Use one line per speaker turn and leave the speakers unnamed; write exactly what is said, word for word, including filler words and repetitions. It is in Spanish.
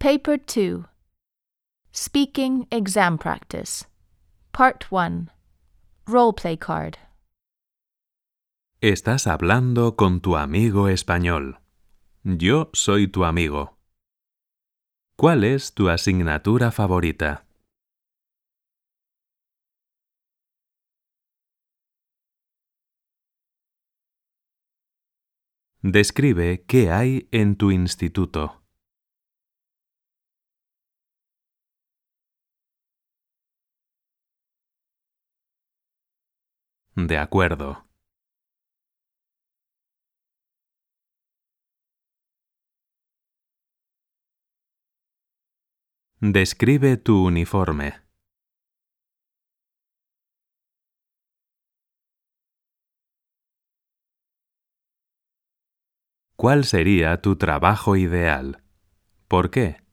Paper two. Speaking Exam Practice. Part one. Roleplay card.
Estás hablando con tu amigo español. Yo soy tu amigo. ¿Cuál es tu asignatura favorita? Describe qué hay en tu instituto. De acuerdo. Describe tu uniforme. ¿Cuál sería tu trabajo ideal? ¿Por qué?